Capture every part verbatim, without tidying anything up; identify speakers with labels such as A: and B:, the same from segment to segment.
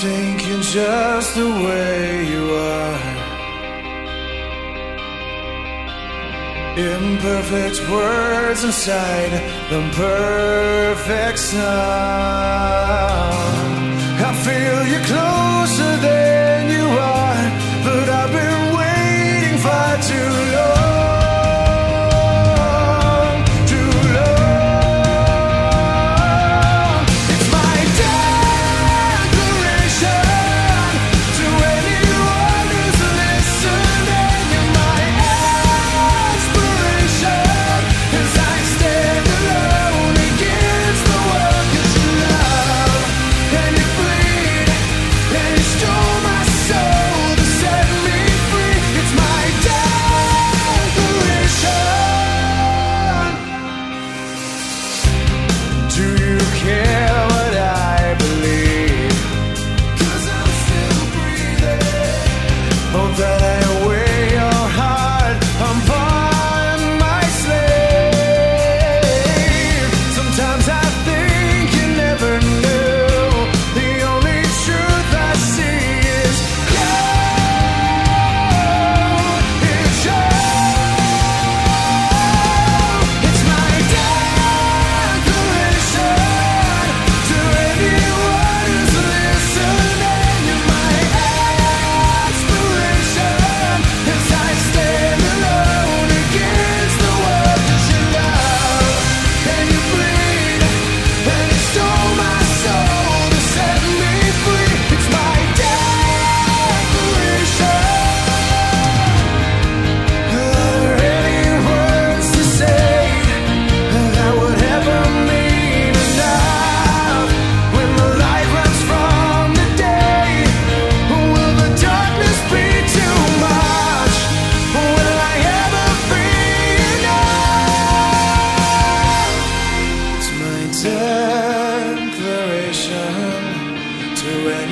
A: thinking just the way you are. Imperfect words inside the perfect song. I feel you closer than you are, but I've been waiting far too long. To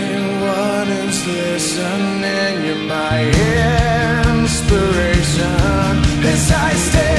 A: anyone who's listening, you're my inspiration as I stay